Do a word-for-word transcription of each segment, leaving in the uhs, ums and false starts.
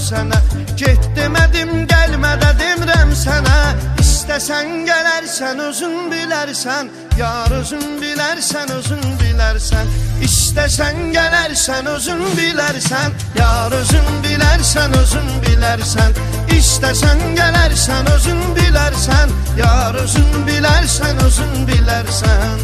sənə. Get demədim, gəlmə də demirəm sənə. İstəsən gələrsən, özün bilərsən. Yar özün bilərsən, özün bilərsən. İstəsən gələrsən, özün bilərsən. Yar özün bilərsən, özün bilərsən. İstəsən gələrsən, özün bilərsən. Yar özün bilərsən, özün bilərsən.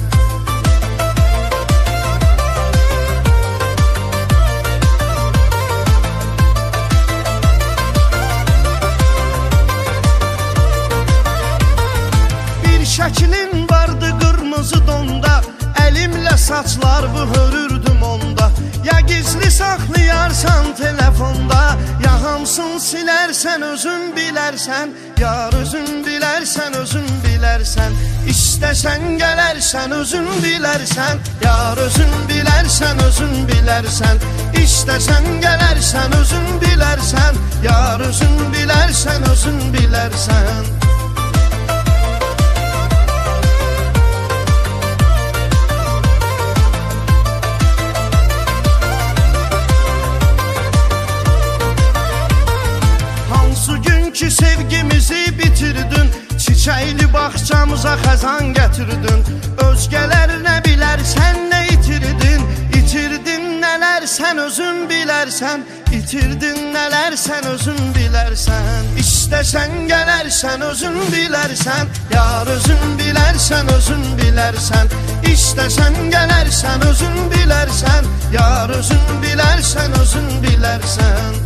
Şəklin vardı qırmızı donda, əlimlə saçlarımı hörürdüm onda. Ya gizli saxlayarsan telefonda, ya hamsın silərsən, özün bilərsən. Yar özün bilərsən, özün bilərsən. İstəsən gələrsən, özün bilərsən. Yar özün bilərsən, özün bilərsən. İstəsən gələrsən, özün bilərsən. Yar özün bilərsən, özün bilərsən. Ki sevgimizi bitirdin, çiçəkli bağçamıza xəzan gətirdin. Özgələr nə bilər, sən nə itirdin? İtirdin nələr, sən özün bilərsən. İtirdin nələr, sən özün bilərsən. İstəsən gələrsən, özün bilərsən. Yar özün bilərsən, özün bilərsən. İstəsən gələrsən, özün bilərsən. Yar özün bilərsən, özün bilərsən.